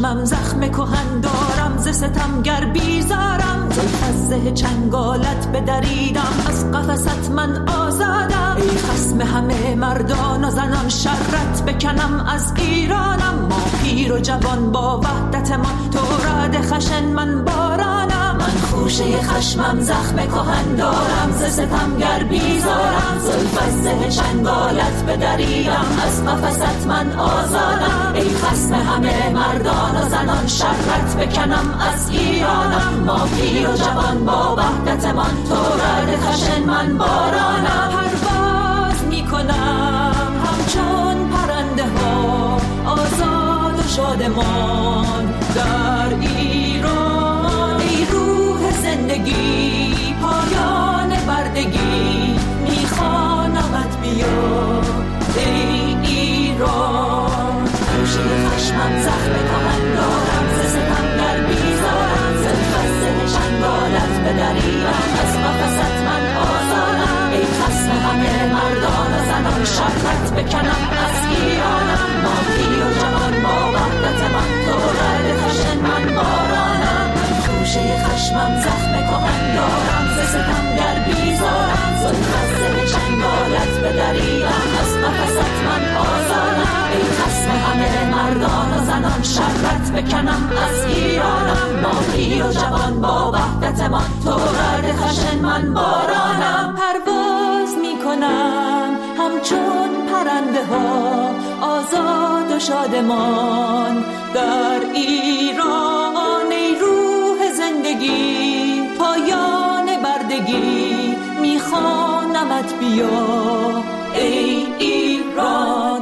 خشمم زخم کهن دارم، ز ستمگر بیزارم. زلف از زه چنگالت بدریدم، از قفست من آزادم. ای خصم همه مردان و زنان، شرت بکنم از ایرانم. ما پیر و جوان با وحدت من، تو رعد خشن من بارانم. من خوشه خشمم زخم کهن دارم، ز ستمگر بیزارم. زلف از زه چنگالت بدریدم، از قفست من آزادم. ای خصم همه مردان و زنان، شرت بکنم از ایرانم. ما پیر و جوان با وحدت من، تو رعد خشن من بارانم. پرواز میکنم همچون پرنده ها، آزاد و شادمان در ایران. ای روح زندگی، پایان بردگی، میخوانمت بیا ای ایران. خوشه خشمم زخم کهن دارم، ز ستمگر بیزارم. زلف از زه چنگالت بدریدم، از قفست من آزادم. ای خصم همه مردان و زنان، شرت بکنم از ایرانم. ما پیر و جوان با وحدت من، تو رعد خشن من بارانم. من خوشه خشمم زخم کهن دارم، ز ستمگر بیزارم. زلف از زه چنگالت بدریدم، از قفست من آزادم. ای خصم همه مردان و زنان، شرت بکنم از ایرانم. ما پیر و جوان با وحدت من، تو رعد خشن من بارانم. پرواز میکنم همچون پرنده ها، آزاد و شادمان در ایران. ای روح زندگی، پایان بردگی، میخوانمت بیا ای ایران.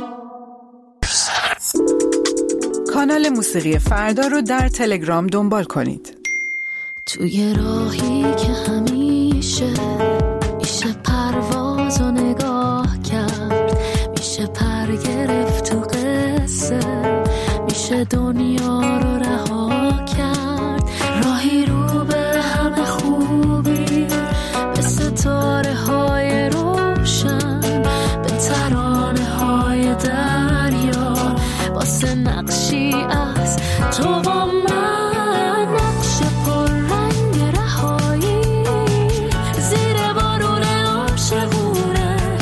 کانال موسیقی فردا رو در تلگرام دنبال کنید. توی راهی که همیشه میشه پرواز و نگاه کرد، میشه پر گرفت تو قصه، میشه دنیا رو رها کرد. راهی رو به همه خوبی، به ستاره های روشن، به ترانه های دریا، واسه نقشی از تو و من، نقش پر رنگ رهایی، زیر بارون عاشقونه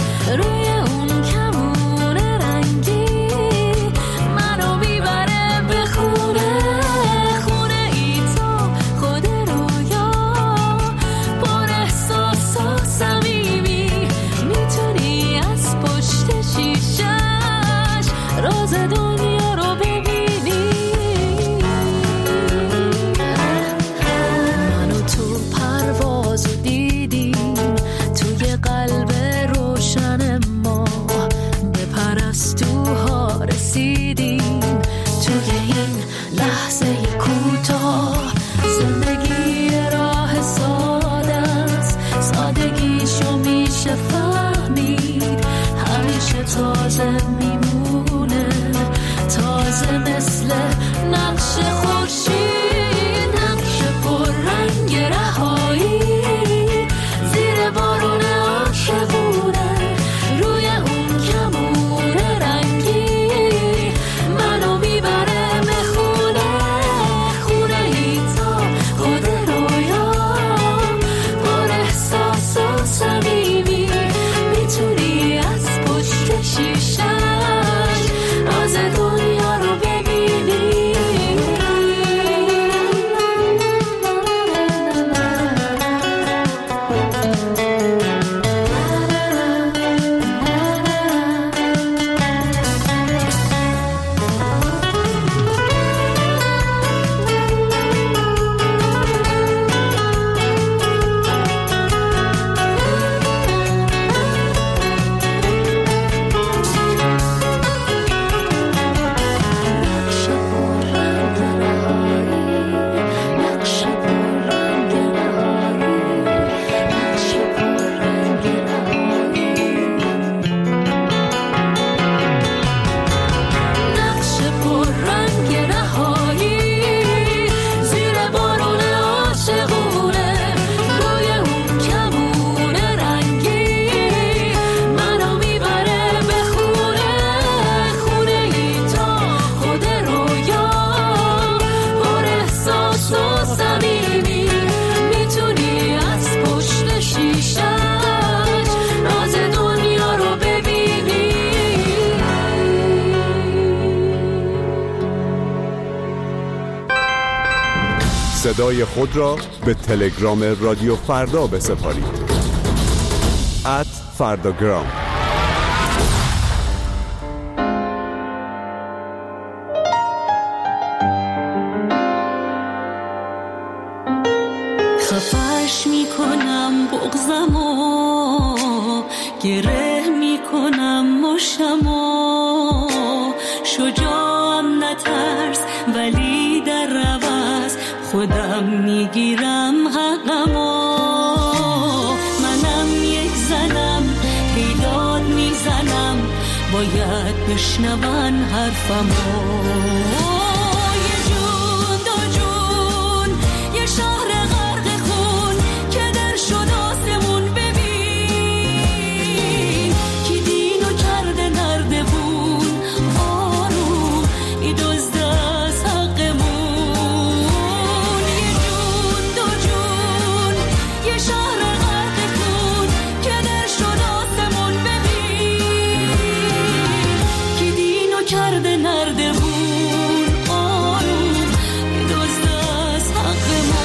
صدای خود را به تلگرام رادیو فردا بسپارید. @فرداگرام. خفش میکنم بغضمو، گره میکنم مشتمو، شجاعم نترس ولی در عوض خودم میگیرم حقمو. منم یک زنم پیداد میزنم، باید بشنون حرفمو. یه جون دو جون یه شهر غرق خون که در شد آسمون ببین، کی دینو کرده نردبون آروم ای دزد از حقمون. یه جون دو جون یه شهر غرق خون که در شد آسمون ببین، کی دینو کرده نردبون آروم ای دزد از حقمون.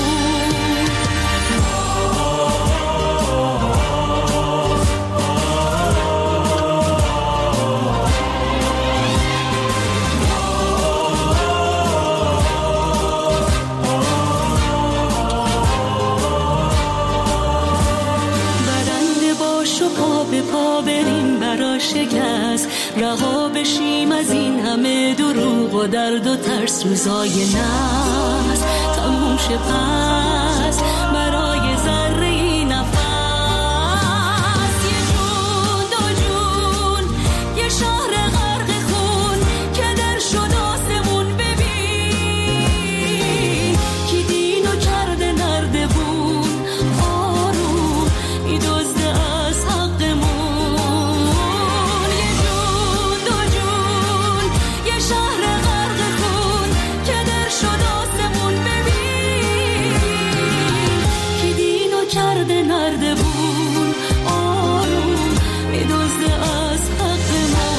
برنده باش و پا به پا بریم برا شکست، رها بشیم از این همه دروغ و درد و ترس. روزای ناز تموم شه پس برای ذره نفس. یه جون دو جون یه شهر غرق خون که در شد آسمون ببین، کی دینو کرده نردبون آروم ای دزد از حقمون. یه جون دو جون یه شهر غرق خون که در شد آسمون ببین، کی دینو کرده نردبون آروم ای دزد از حقمون.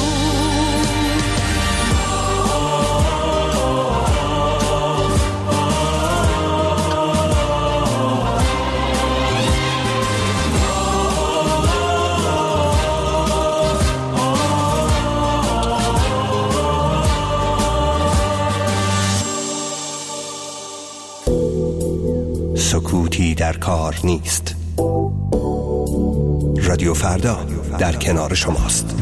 سکوتی در کار نیست. رادیو فردا در کنار شماست.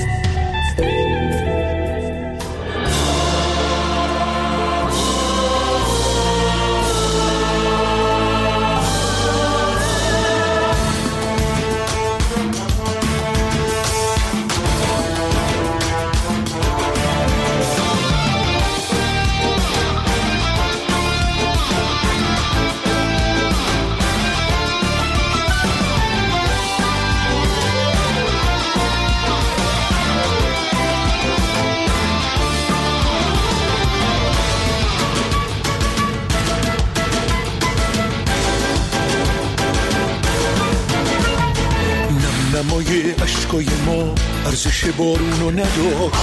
نمای عشقای ما ارزش بارونو نداشت،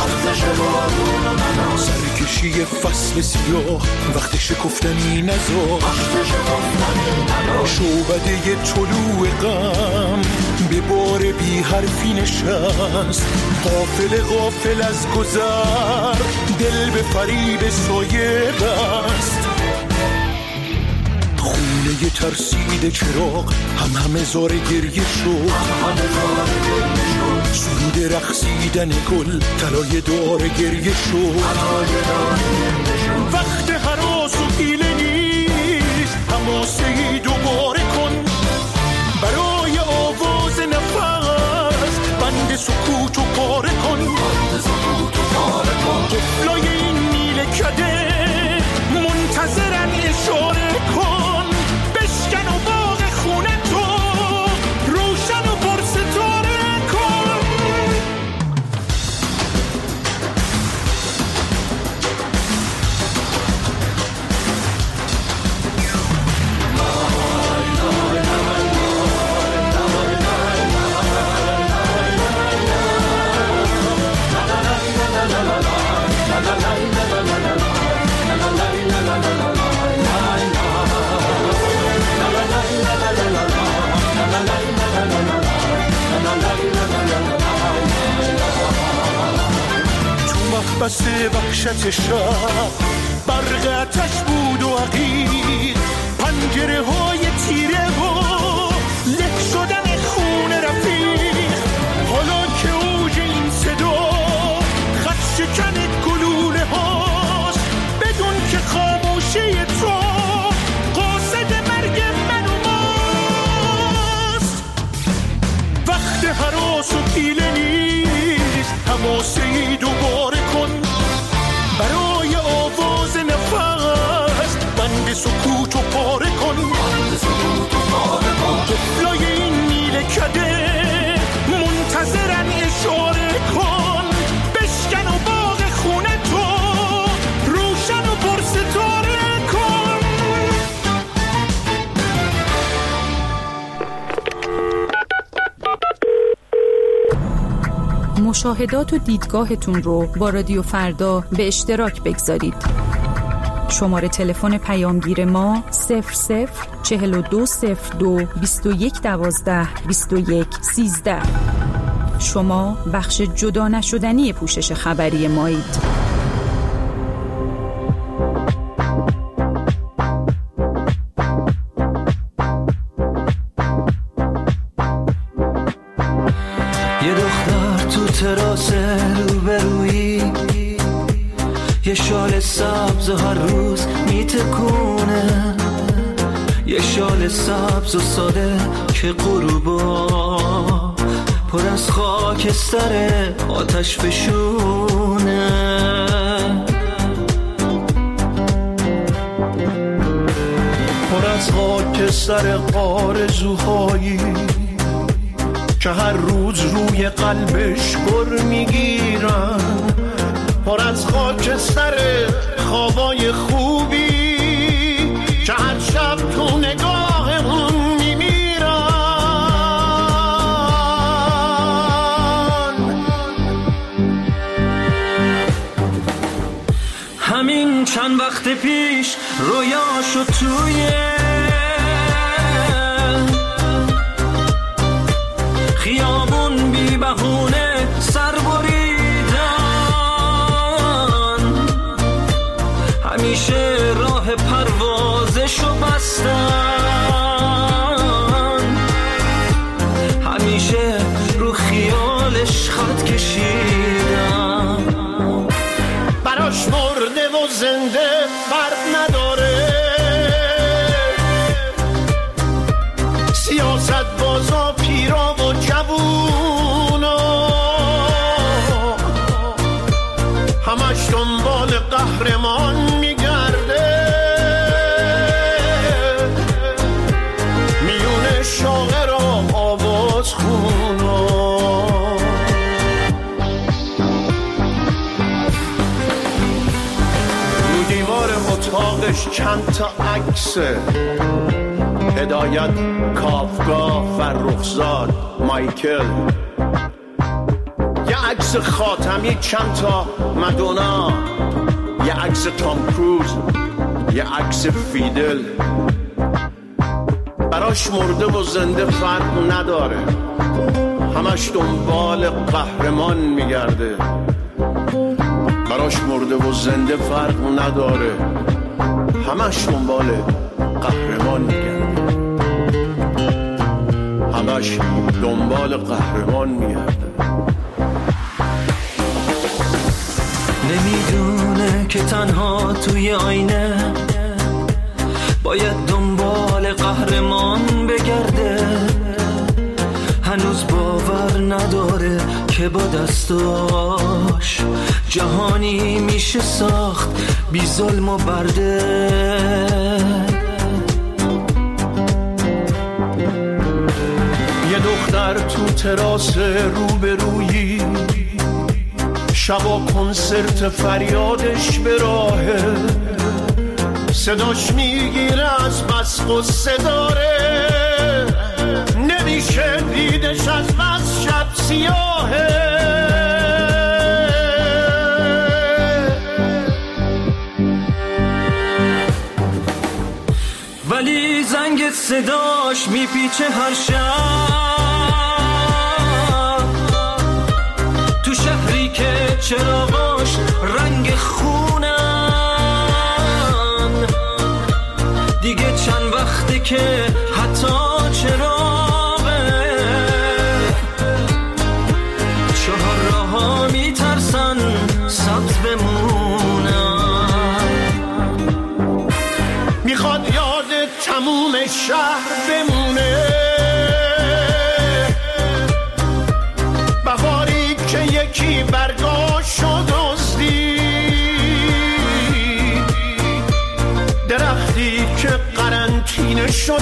سرکشی فصل سیاه وقت شکفتنی نذاشت. شعبده طلوع غم به بار بی حرفی نشست، غافل از گذر دل به فریب سایه بست. خونه ترسید چراغ همه زار گریه شد، سرود رقصیدن گل طلای دار گریه شد. وقت هراس و حیله نیست، حماسه‌ای دوباره کن برای آواز نفس، بند سکوت و پاره کن. طفلای این میله کده منتظرن اشاره کن، بشکن و باغ خونه تو روشن و پرستاره کن. نفس وحشت شب برق آتش بود و عقیق، پنجره های تیره و له شدن خون رفیق. حالا که اوج این صدا خط شکن گلوله هاست، بدون که خاموشی تو قاصد مرگ من و ماست. وقت هراس و پیله نیست، حماسه‌ای دوباره کن برای آواز نفس. بند سکوت و پاره کن، طفلای این میله کده منتظرن اشاره کن. بشکن و باغ خونه تو روشن و پرستاره کن. مشاهدات و دیدگاهتون رو با رادیو فردا به اشتراک بگذارید. شماره تلفن پیامگیر ما 004202 2112 2113. شما بخش جدا نشدنی پوشش خبری مایید. یه دختر تو تراس روبرویی، یه شال سبز هر روز میتکونه، یه شال سبز و ساده که غروبا پر از خاکستر آتش فشونه. پر از خاکستر آرزوهایی که هر روز روی قلبش گر میگیرن. پر از خاکستر خوابای خوبی که هر شب تو نگاه اون میمیرن. همین چند وقت پیش رویاشو توی خیابون بی بهونه سر بریدن. همیشه راه پروازشو بستن، همیشه رو خیالش خط کشیدن. براش مرده و زنده فرق نداره، سیاست بازا پیرا و جوونا همش دنبال قهرمان میگرده. میونه شاعر و آواز خونا. رو دیوار اتاقش چند تا عکسه، هدایت، کافکا، فرخزاد، مایکل. یه عکس خاتمی، چند تا مدونا، یه عکس تام کروز، یه عکس فیدل. براش مرده و زنده فرق نداره، همش دنبال قهرمان میگرده. براش مرده و زنده فرق نداره، همش دنبال قهرمان میگرده. همش دنبال قهرمان میگرده. نمیدونه که تنها توی آینه باید دنبال قهرمان بگرده. هنوز باور نداره که با دستاش جهانی میشه ساخت بی ظلم و برده. یه دختر تو تراس روبرویی، شبا کنسرت فریادش به راهه. صداش میگیره از بس قصه داره، نمیشه دیدش از بس شب سیاهه. ولی زنگ صداش میپیچه هر شب تو شهری که چراغاش رنگ خونم، دیگه چند وقته که حتی چراغه چهار راه‌ها میترسن سبز بمونم. میخواد یاد تموم شهر بمونه، بهاری که یکی برگاشو دزدید، درختی که قرنطینه شد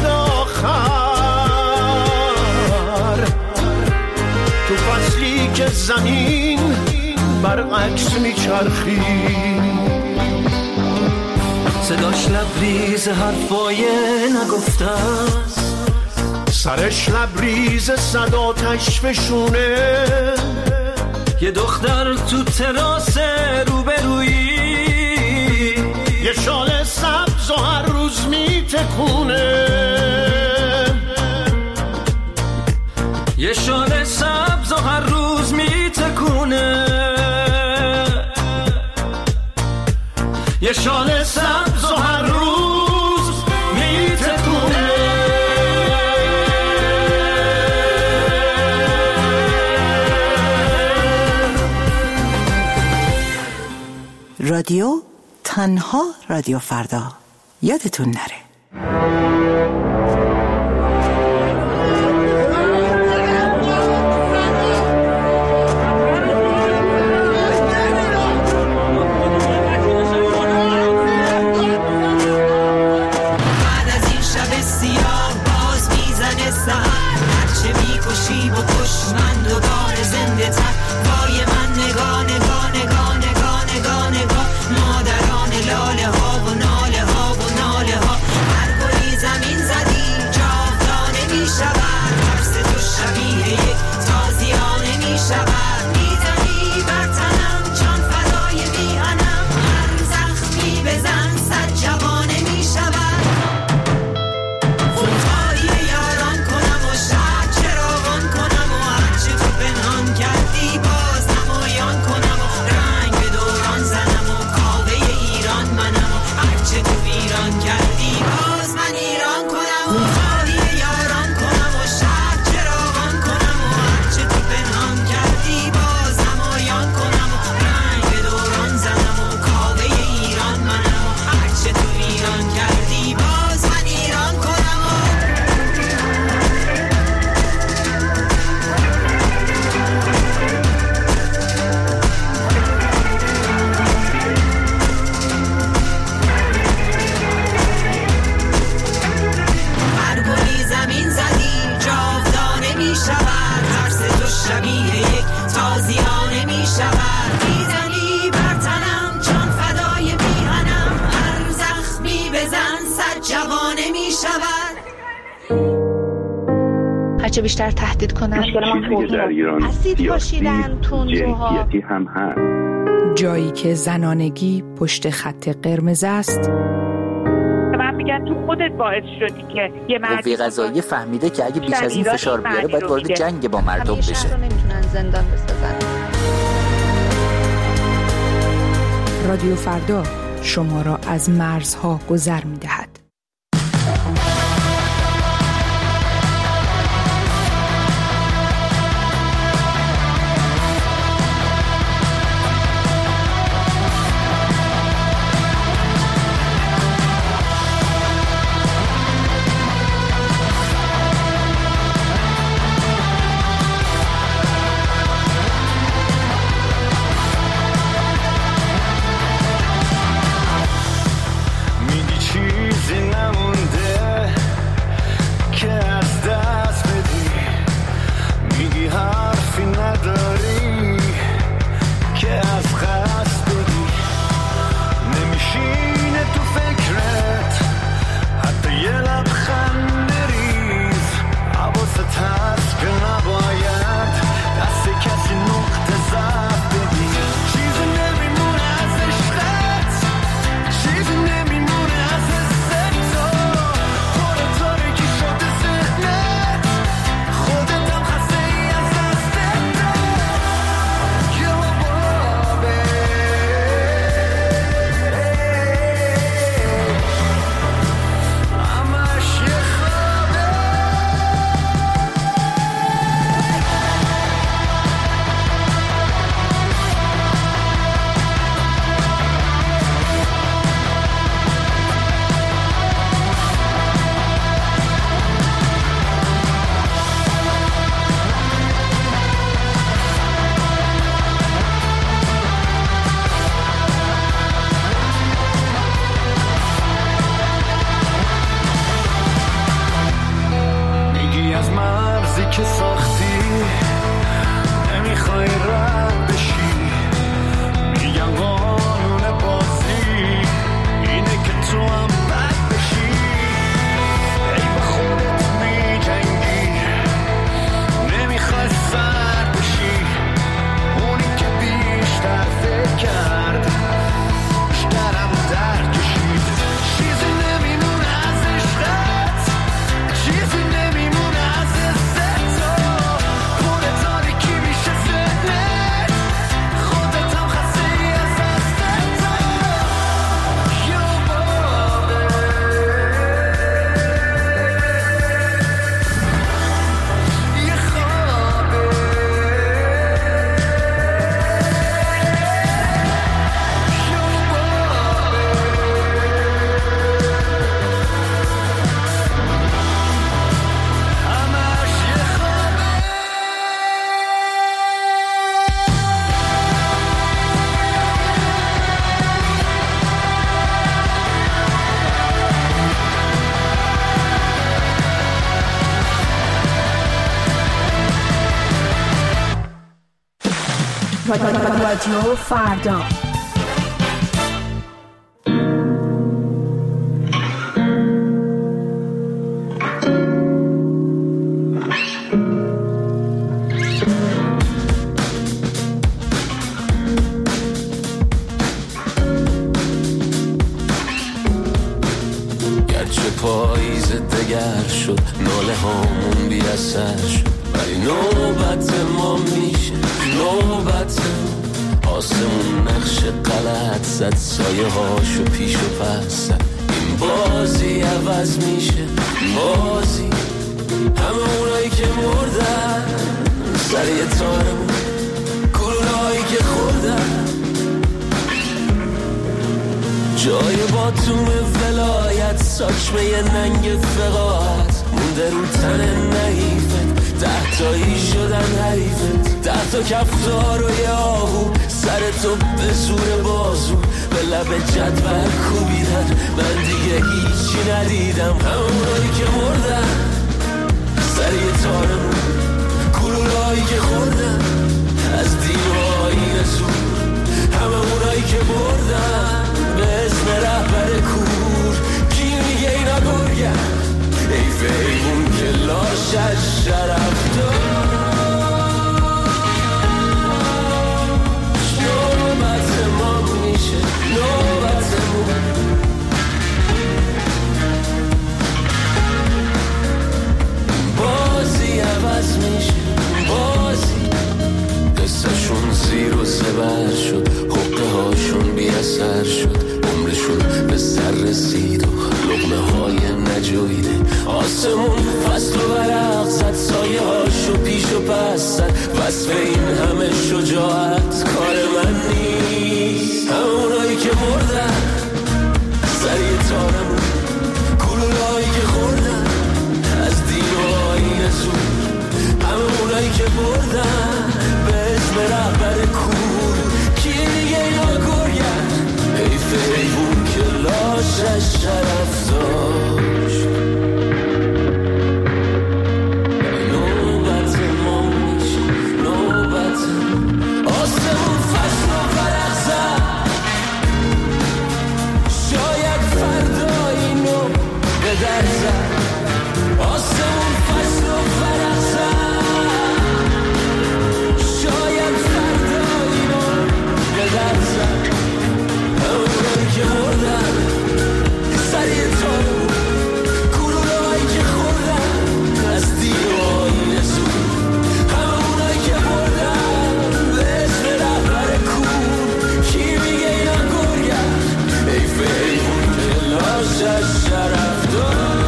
آخر، تو فصلی که زمین برعکس میچرخید، صداش لبریز حرفای نگفته است، سرش لبریز صد آتش فشونه، یه دختر تو تراس روبرویی، یه شال سبز و هر روز میتکونه، یه شال سبز و هر روز میتکونه، یه شال سبز و هر روز میتکونه. رادیو تنها رادیو فردا، یادتون نره. هرچه بیشتر تهدید کنن چیزی که در ایران اسید پاشیدن، تندروها هم هست. جایی که زنانگی پشت خط قرمز است. من میگن تو خودت باعث شدی که یه قوه قضاییه فهمیده که اگه بیش از این فشار بیاره باید وارد جنگ با مردم بشه. شهر رو نمیتونن زندان بسازن. رادیو فردا شما را از مرزها گذر می‌دهد. چیزی رادیو فردا. پاییز دگر شد، ناله هامون بی اثر شد، ولی نوبت ما میشه، نوبت آسمون نقش غلط زد، سایه هاشو پیش و پس زد، این بازی عوض میشه، بازی همه اونایی که مردن سر یه تارمون، گلولهایی که خوردن جای باتوم ولایت، ساچمه ننگ فقاعت مونده رو تن نحیفت، 10 تایی شدن حریفت، 10 تا کفتار و یه آهو سر تو به زور بازو به لب جدول کوبیدن، من دیگه هیچی ندیدم، همونایی که مردن سر یه تارمون، گلولهایی که خوردن از دیوهای رسول، همه اونایی که بردن به اسم رهبر کور، کی میگه اینا گرگن، ای فیمون که لاشش شرف داشت، نوبت ما میشه، نوبتمون بازی عوض میشه، بازی قصهشون زیر و زبر شد، حقه هاشون بی اثر شد، عمرشون به سر رسید و لقمه های نجویده، آسمون فصل و ورق زد، سایه هاشو پیش و پس زد، وصف این همه شجاعت کار من نیست، همونایی که مردن سر یه تارمون، گلولهایی که خوردن از دیوهای رسول، همونایی که بردن به اسم رهبر کور، کی دیگه اینا گرگن، ای فیمون که لاشش شرف داشت، نوبت ما میشه، نوبت آسمون فصل و ورق زد، شاید فردا اینو به در زد، آسمون فصل و ورق زد، شاید فردا اینو به در زد، همونایی که مردن سر یه تارمون، گلولهایی که خوردن از دیوهای رسول، همونایی که مردن به اسم رهبر کور، کی میگه اینا گرگن، ای فیمون که لاشش شرف داشت.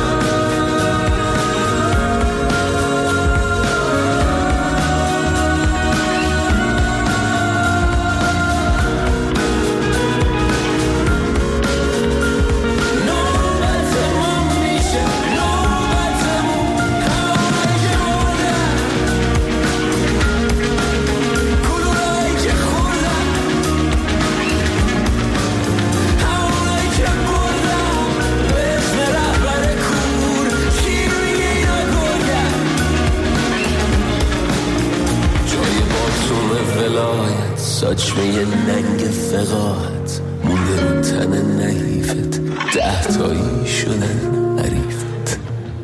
ساچمه ننگ فقاعت مونده رو تن نحیفت، 10 تایی شدن حریفت.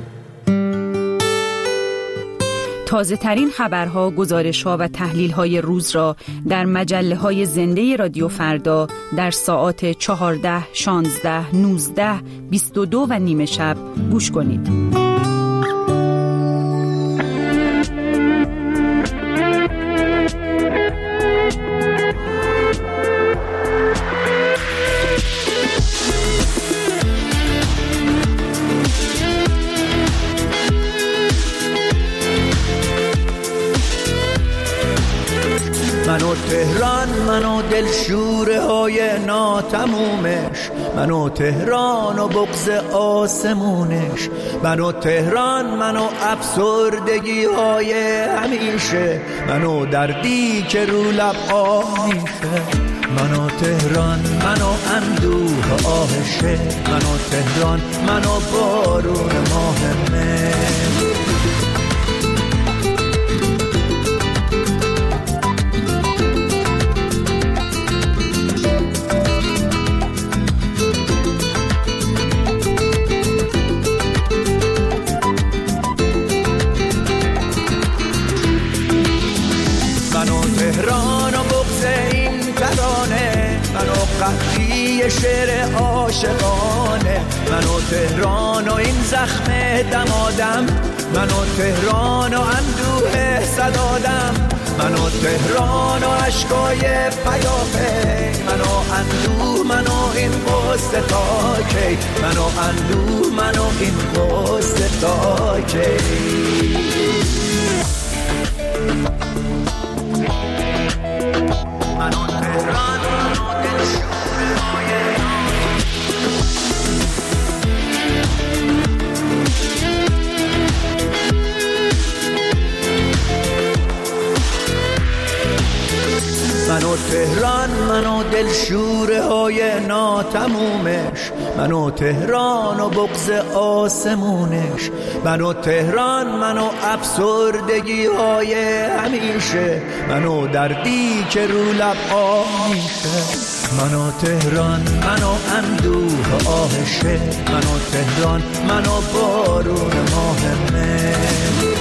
تازه ترین خبرها، گزارش‌ها و تحلیل‌های روز را در مجله‌های زنده رادیو فردا در ساعات 14، 16، 19، 22 و نیم شب گوش کنید. منو تهران، منو دلشوره های ناتمومش، منو تهران و بغض آسمونش، منو تهران، منو افسردگی های همیشه، منو دردی که رو لب آه میشه، منو تهران، منو اندوه آهشه، منو تهران، منو بارون ماه مه. عاشقانه، من و تهران و این زخم دمادم، من و تهران و اندوه صدادم، من و تهران و عشقای پیاپی، من و اندوه، من و این قصه تا کی، من و اندوه، من و این قصه تا کی. من و تهران و دل شوره های من و تهران، من و دل شوره های ناتمومش، من و تهران و بغض آسمونش، من و تهران، من و افسردگی های همیشه، من و دردی که رو لب آه میشه، من و تهران، من و اندوه آهشه، من و تهران، من و بارون ماه مه.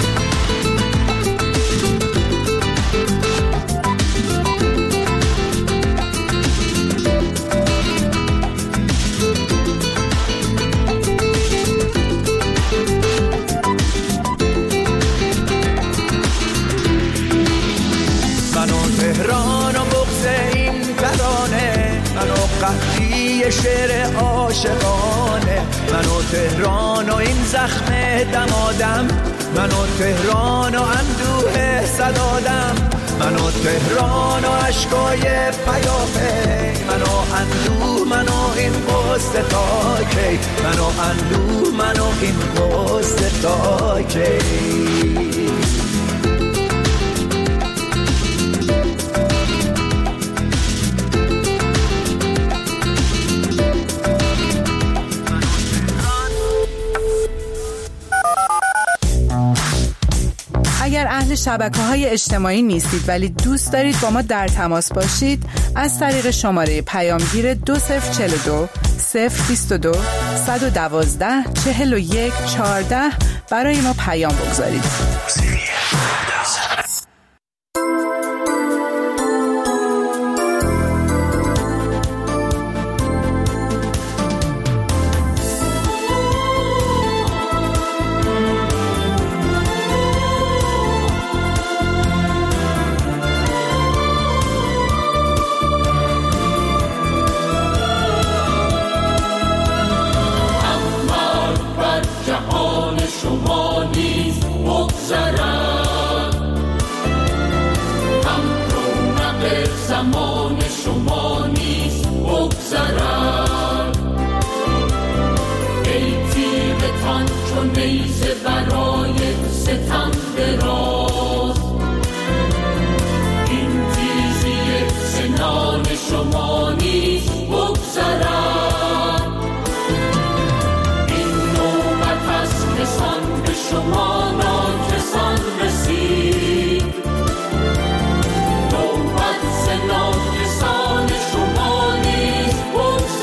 قحطی شعر عاشقانه، من و تهران و این زخم دمادم، من و تهران و اندوه صدادم، من و تهران و عشقای پیاپی، من و اندوه، من و این قصه تا کی، من و اندوه، من و این قصه تا کی. اگر اهل شبکه‌های اجتماعی نیستید ولی دوست دارید با ما در تماس باشید، از طریق شماره پیامگیر 2042 022 112 41 14 برای ما پیام بگذارید.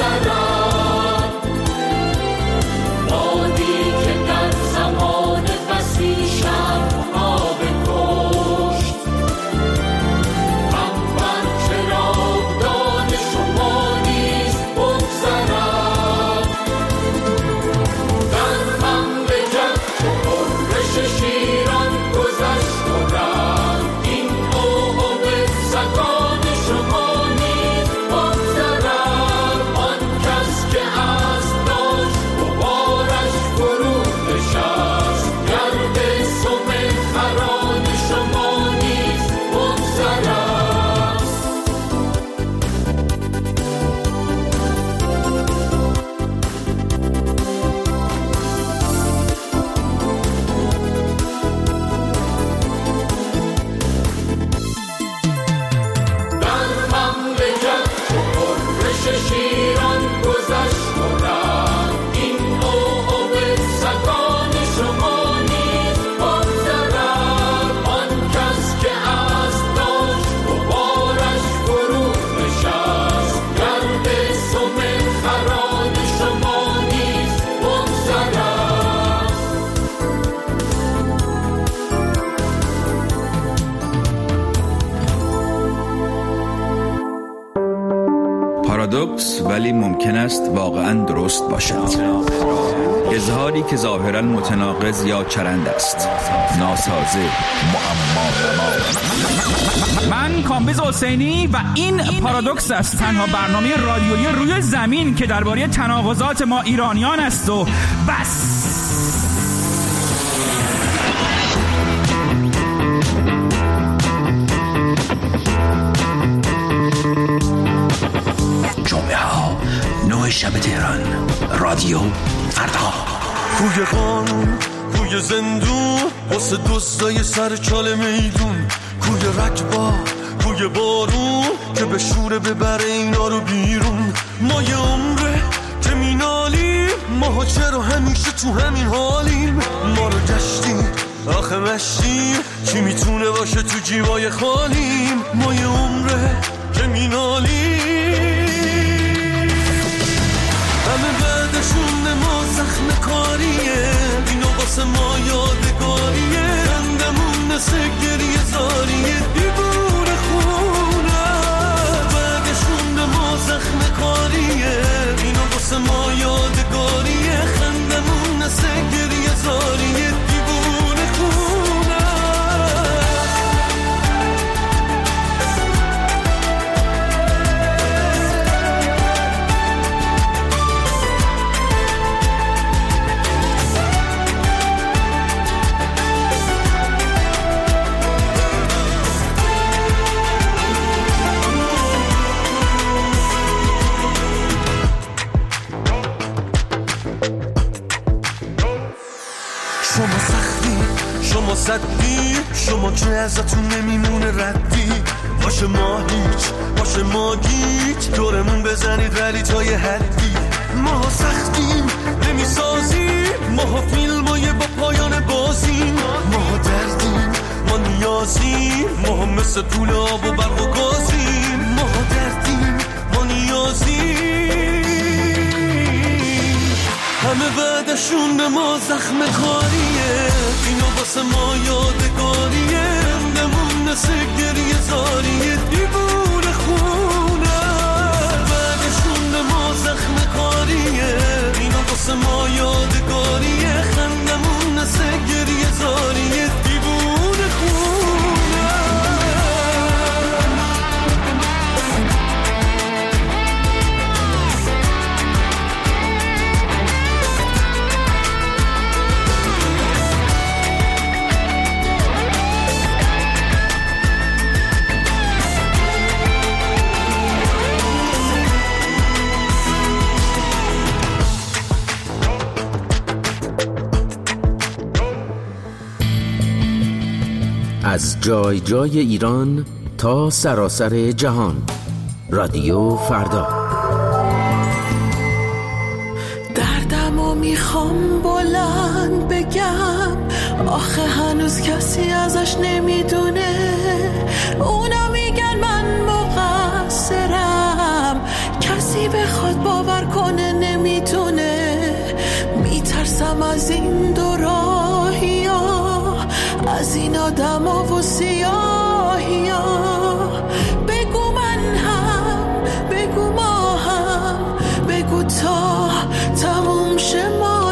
بادی که در زمان پارادوکس ولی ممکن است واقعا درست باشد. اظهاری که ظاهرا متناقض یا چرند است، ناسازه، معما. من کامبیز حسینی و این پارادوکس است، تنها برنامه رادیویی روی زمین که درباره تناقضات ما ایرانیان است و بس. جمعه ها 9 شب تهران، رادیو فردا. کوی قانون، کوی زندون، واسه دوستای سر چال میدون، کوی رجبا، کوی بارون که به شوره ببره اینا رو بیرون. ما یه عمره که مینالیم، ما چرا همیشه تو همین حالیم؟ ما رو گشتیم آخه مشتیم، کی میتونه باشه تو جیبای خالیم؟ ما یه عمره که مینالیم، همه بعدشون ما زخم کاریه، اینو واسه ما یادگاریه، خندمون نسه گریه زاریه، دیوونه خونه. بعدشون ما زخم کاریه، اینو واسه ما یادگاریه، خندمون نسه گریه زاریه، دیوونه خونه. شما سختی، شما صدی، شما که ازتون نمیمونه ردی، باشه ما هیچ، باشه ما گیج، دورمون بزنید ولی تا یه حدی. ما سختیم نمیسازیم، ما فیلمای با پایان بازیم، ما دردیم، ما نیازیم، ما مثل پول آب و برق و گازیم، ما دردیم، ما نیازیم، همه بعدشون ما زخم کاریه، اینو واسه ما یادگاریه، رندمون نسه گریه زاریه، دیوونه خونه. بعدشون ما زخم کاریه، اینو واسه ما یادگاریه، خندمون نسه گریه زاریه، دیوونه خونه. از جای جای ایران تا سراسر جهان، رادیو فردا. دردمو میخوام بلند بگم، آخه هنوز کسی ازش نمیدونه، اونا میگن من مقصرم، کسی بخواد باور کنه نمیتونه. میترسم از این دو راهیا، از این آدم ها و سیاهی ها. بگو من هم، بگو ما هم، بگو تا تموم شه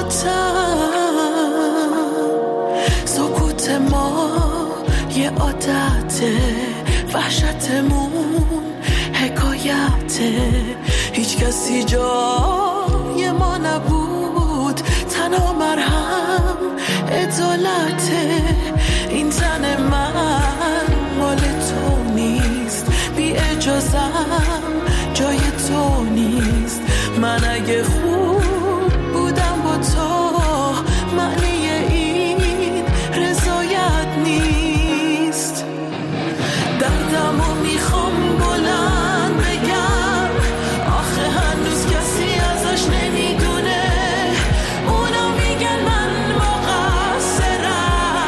ماتم. سکوت ما یه عادته، وحشتمون حکایته، هیچ کسی جای ما نبود، تنها مرهم عدالته. این تن من مال تو نیست، بی اجازم جای تو نیست. من اگه خوب بودم با تو، معنی این رضایت نیست. دردمو میخوام بلند بگم، آخه هنوز کسی ازش نمیدونه، اونا میگن من مقصرم،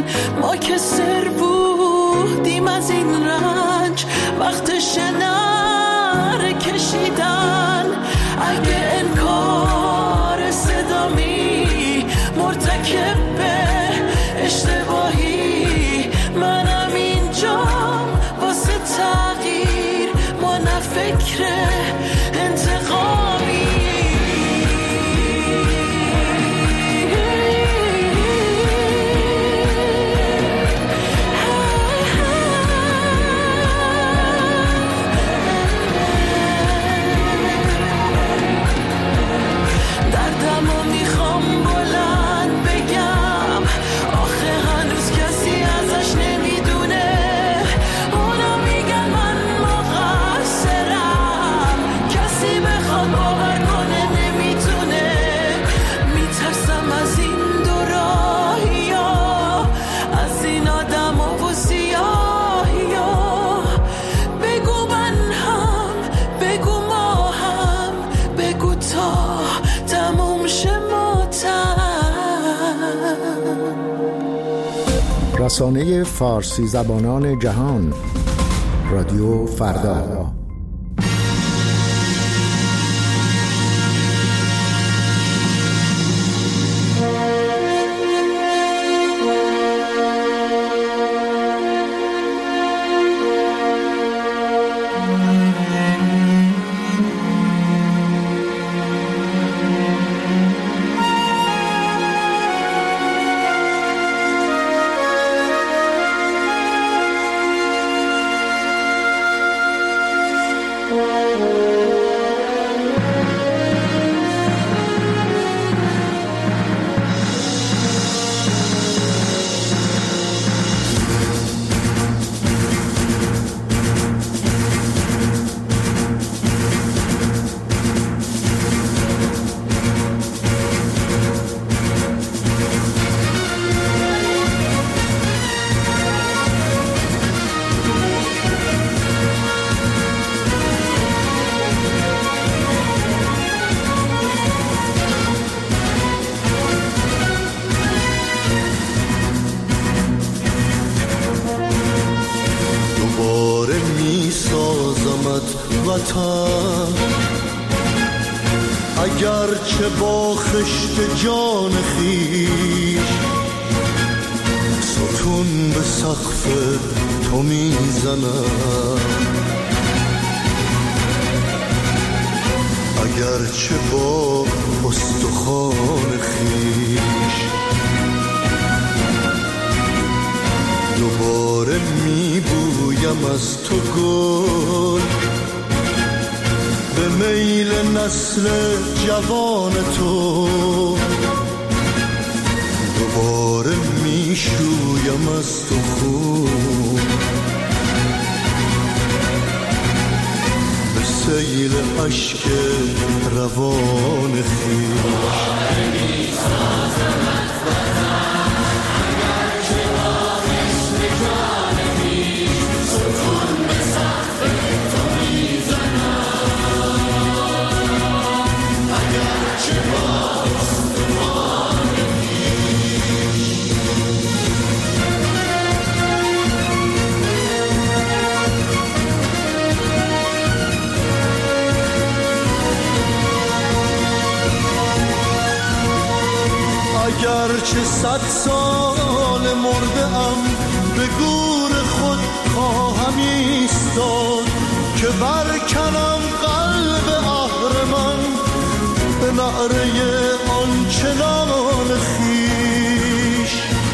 ما که سر بودیم از این رنج وقت شنر کشیدن. اگه انکار صدامی مرتکب به اشتباهی منم اینجا واسه تغییر ما نه فکر انتقامی. رسانه فارسی زبانان جهان رادیو فردا. اگرچه با خشت جان خویش ستون به سقف تو میزنم، اگرچه با استخوان خویش دوباره میبویم از تو گل، به میل نسل جوان تو دوباره میشویم از تو خون، به سیل عشق روان خویش. اگرچه 100 سال مرده ام به گور خود خواهم ایستاد که برکنم قلب اهرمن به نعره آنچنان خویش.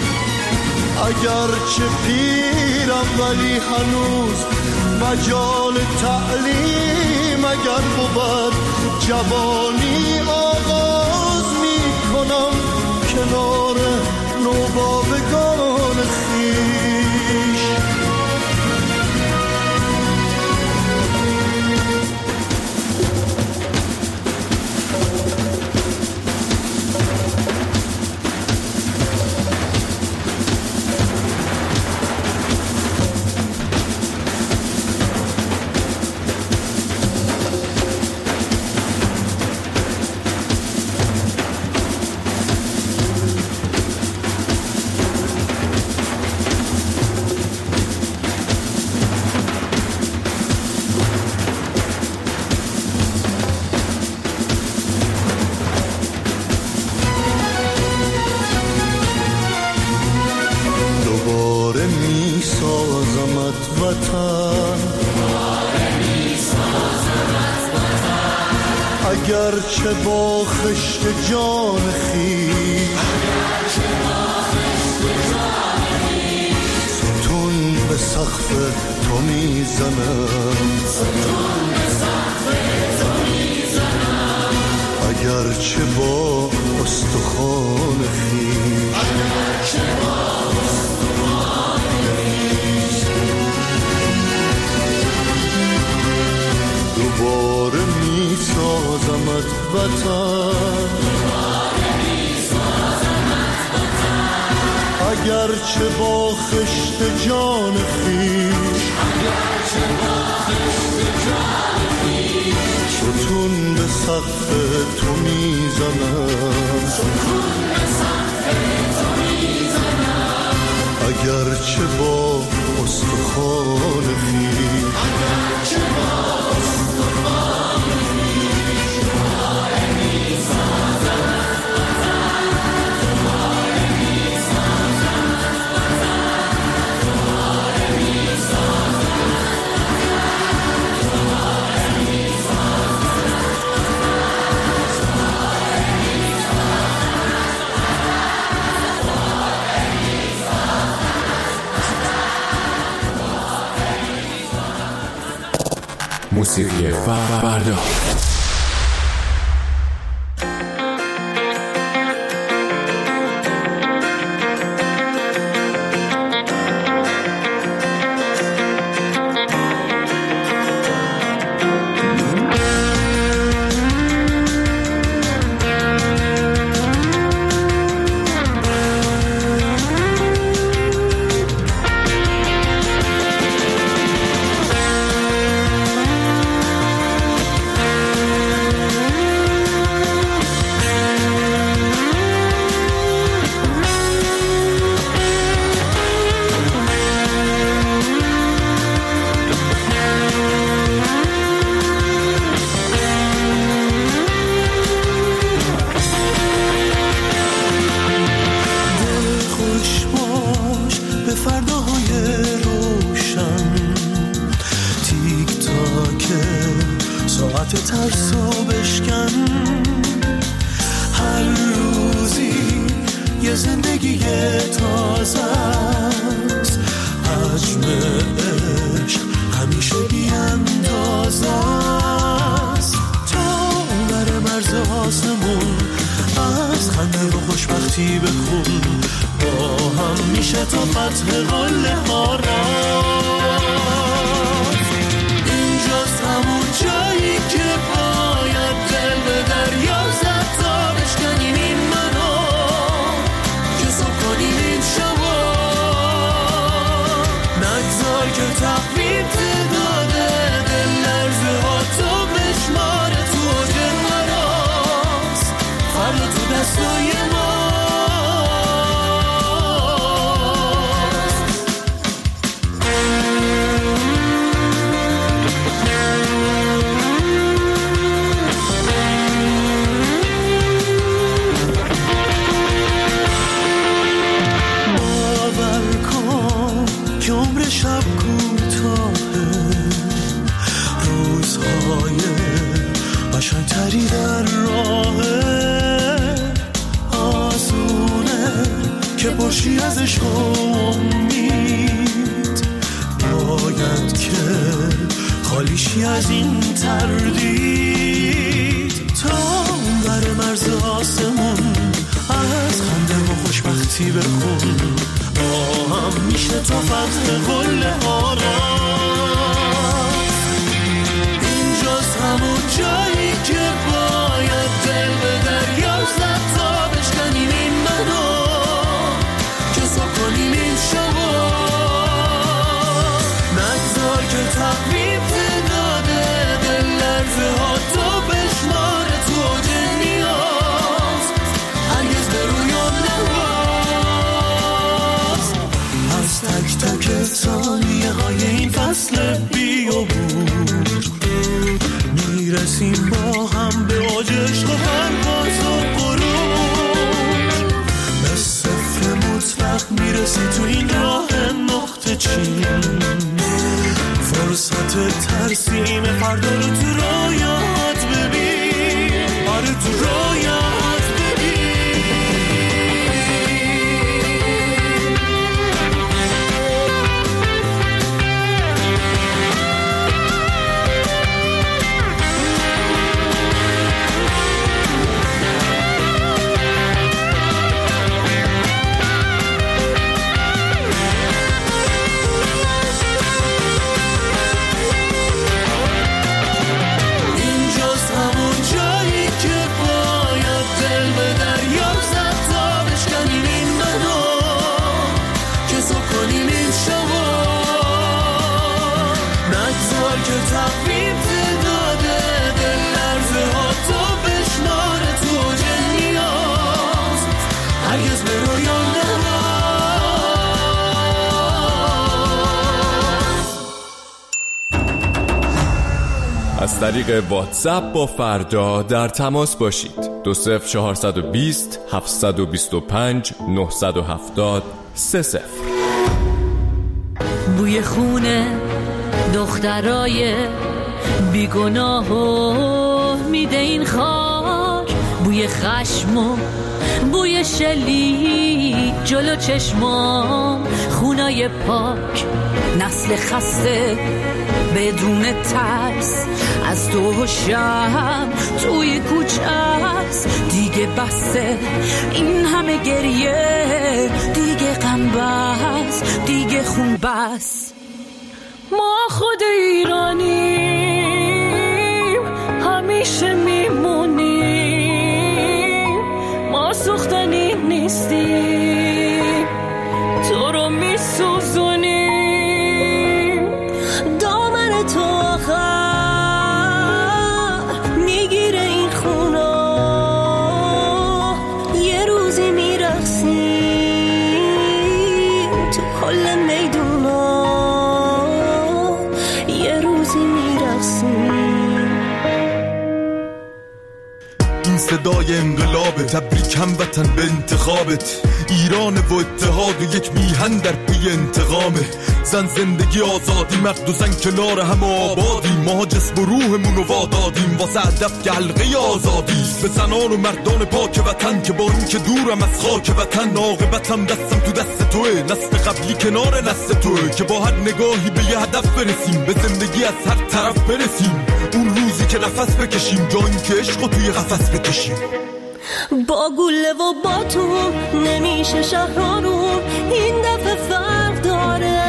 اگرچه پیرم ولی هنوز مجال تعلیم اگر بود جوانی آغاز می کنم کنار نوباوگان خویش. اگرچه با خشت جان خویش ستون به سقف تو میزنم اگرچه با استخوان خویش دوباره میسازمت وطن اگرچه با خشت جان خویش ستون به سقف تو میزنم اگرچه با استخوان خویش موسیقی فردا. فرصت ترسیم فردا رو تو رایات ببین بالاخره تو رایت ببین. از طریق واتساپ با فردا در تماس باشید. 20420 725 970 30. بوی خونه دخترای بیگناهو میده این خاک، بوی خشم و بوی شلی جلو چشمام، خونای پاک، نسل خسته بدون ترس، از تو و شب توی کوچه است. دیگه بسه این همه گریه، دیگه غم بس، دیگه خون بس. ما خود ایرانیم همیشه میمونیم، ما سوختنی نیستیم تو رو میسوزونیم. دامن تو آخر میگیره این خونا، یه روزی میرقصیم تو کل میدونا، یه روزی میرقصیم. این صدای انقلاب تبریک هموطن به انتخابت، ایران و اتحاد و یک میهن در پی انتقامه. زن زندگی آزادی، مرد و زن کنار هم آبادیم، ما جسم و روحمون رو وادادیم واسه هدف که حلقه آزادی. به زنان و مردان پاک وطن که با این که دورم از خاک وطن، عاقبتم دستم تو دست توه، نسل قبلی کنار نسل توه، که با هر نگاهی به یه هدف برسیم، به زندگی از هر طرف برسیم، اون روزی که نفس بکشیم، جا این که عشقو توی قفس بکشیم. با گله و باتون نمیشه شهرانون، این دفعه فرق داره،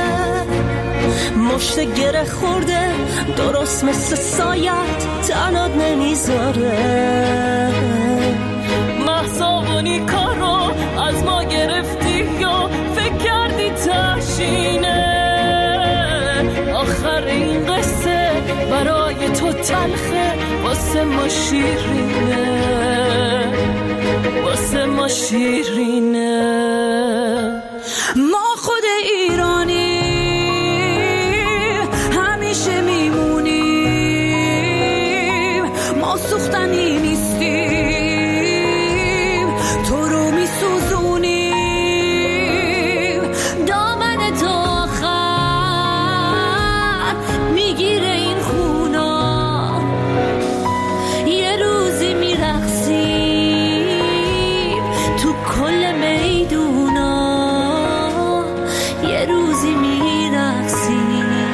مشت گره خورده درست مثل سایت تنات نمیذاره. محصابونی کارو از ما گرفتی یا فکر کردی تشینه، آخر این قصه برای تو تلخه، واسه ما شیرینه، واسه ما شیرینه. ما خود ایرانی همیشه میمونیم، ما سوختنی نیستیم تو رو میسوزونیم. دامن تو آخر میگیره این خونا، یه روزی میرقصیم تو کل میدونا، یه روزی میرقصیم.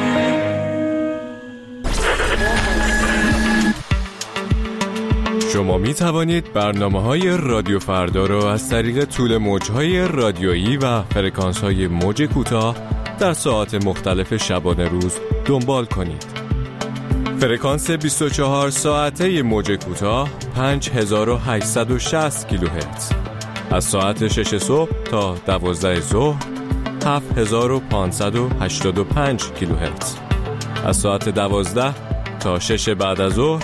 شما می توانید برنامه‌های رادیو فردا را از طریق طول موج‌های رادیویی و فرکانس‌های موج کوتاه در ساعات مختلف شبانه روز دنبال کنید. فرکانس 24 ساعته موج کوتاه 5860 کیلوهرتز، از ساعت 6 صبح تا 12 ظهر 7585 کیلوهرتز، از ساعت 12 تا 6 بعد از ظهر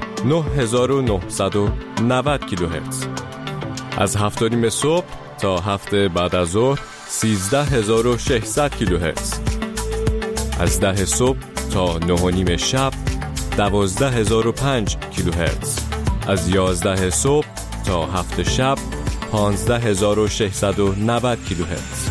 9990 کیلوهرتز، از 7:30 صبح تا 7 بعد از ظهر 13600 کیلوهرتز، از 10 صبح تا 9:30 شب 12005 کیلوهرتز، از 11 صبح تا 7 شب 15690 کیلوهرتز.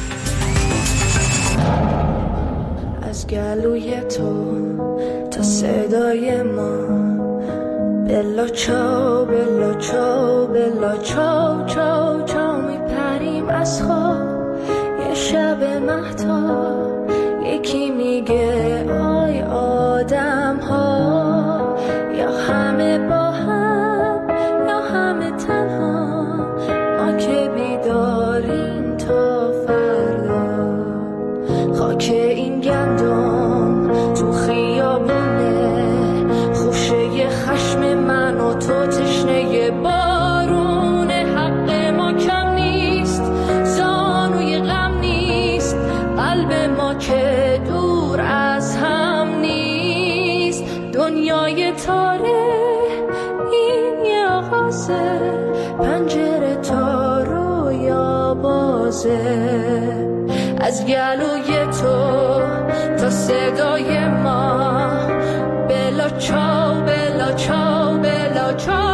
از گلوی تو تا صدای ما بلا چاو بلا چاو بلا چاو چاو چاو میپریم از خواب یه شب مهتاب یکی میگه آی آدم ها یا همه با هم یا همه تنها ما که بیداریم تا فردا خاک این گندم تو خیابونه خوشه خشم من و تو تشنه بارون حق ما کم نیست زانوی غم نیست قلب ما که دور از هم نیست دنیای تاره این یه آغازه پنجره تا رویا بازه از گلوی تو تا صدای ما بلا چاو بلا چاو بلا چاو